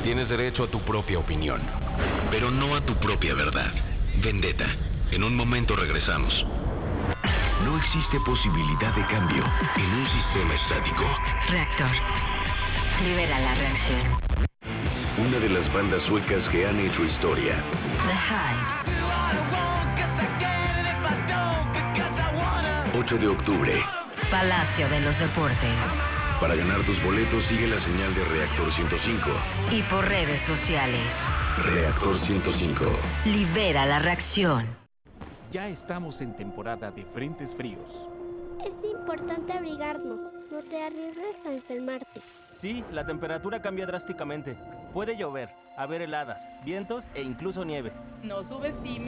Tienes derecho a tu propia opinión, pero no a tu propia verdad. Vendetta. En un momento regresamos. No existe posibilidad de cambio en un sistema estático. Reactor. Libera la reacción. Una de las bandas suecas que han hecho historia. The Hives. 8 de octubre. Palacio de los Deportes. Para ganar tus boletos sigue la señal de Reactor 105. Y por redes sociales. Reactor 105. Libera la reacción. Ya estamos en temporada de frentes fríos. Es importante abrigarnos. No te arriesgues a enfermarte. Sí, la temperatura cambia drásticamente. Puede llover, haber heladas, vientos e incluso nieve. No subestimes